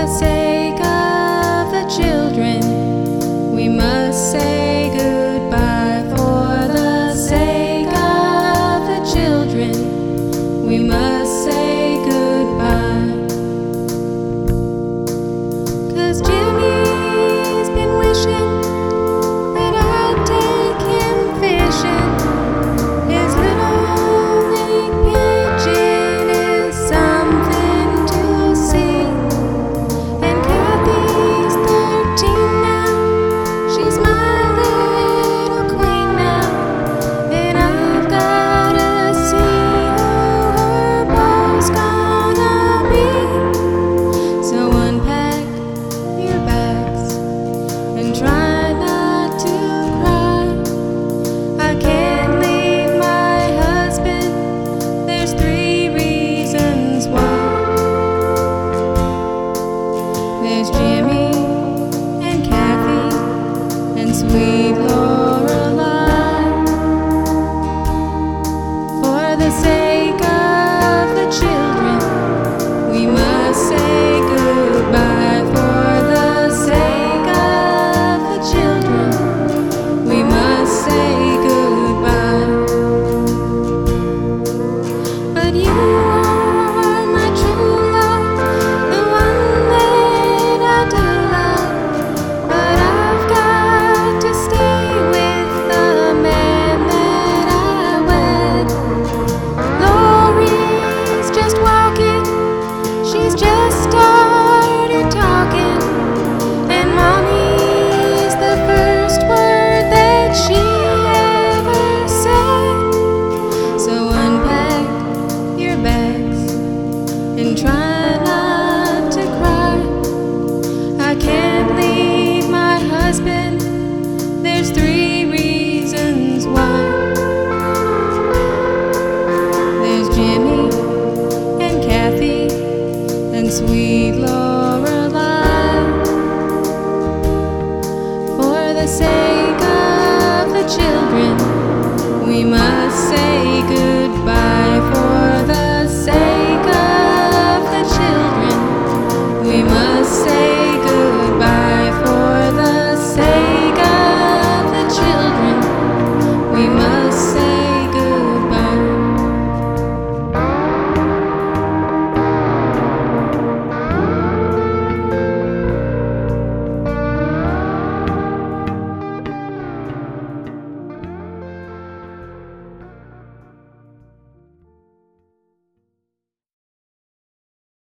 the sake of the children, we must say goodbye. For the sake of the children, we must say goodbye. 'Cause Jimmy's been wishing that I'd take him fishing. His little pink pigeon is something to see. And Kathy's 13 now, she's my little queen now. And I've gotta see who her beau's gonna be. So unpack your bags and try not to cry. I can't leave my husband, there's 3 reasons why. There's Jimmy and Kathy and sweet Lorelei. For the sake of the children, we must say goodbye. For the sake of the children, we must say goodbye. But you are my true love, the one that I do love. But I've got to stay with the man that I wed. Lori's just walking, she's just started talking. And Mommy's the first word that she ever said. So unpack your bags and try not to cry. I can't leave my husband, there's 3 reasons why. There's Jimmy and Kathy and sweet Lorelei. For the sake of the children, we must say goodbye.